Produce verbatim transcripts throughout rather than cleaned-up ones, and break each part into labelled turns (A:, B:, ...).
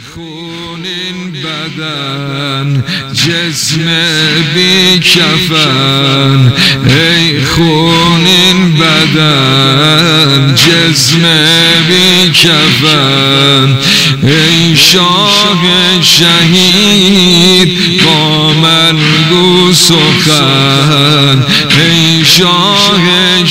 A: خون این بدن جسم بی کفن، ای خون این بدن جسم بی کفن، ای شاه شهید با من گو سخن، ای شاه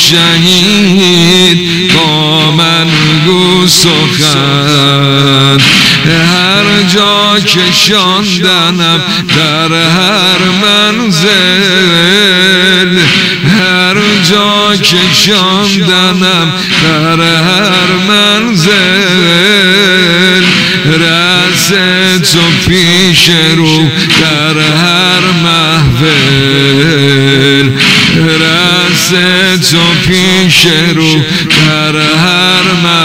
A: شهید با من گو سخن. هر جا که شاندنم در هر منزل، هر جا که شاندنم در هر منزل، رأس تو پیش رو در هر محفل، رأس تو پیش رو در هر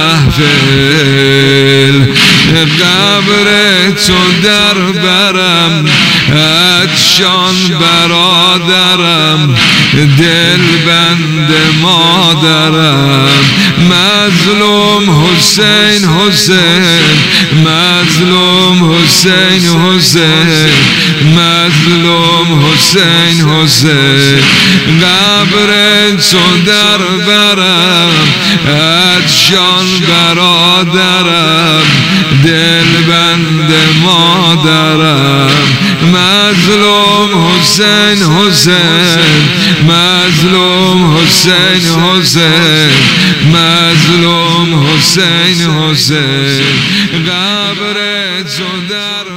A: محفل. قبر تو در برم عطشان برادرم، دل بند مادرم، مظلوم حسین حسین، مظلوم حسین حسین، مظلوم حسین حسین. قبر تو در برم عطشان برادرم، دل بند مادرم، مظلوم حسین حسین، مظلوم حسین حسین، مظلوم حسین حسین. قبر تو در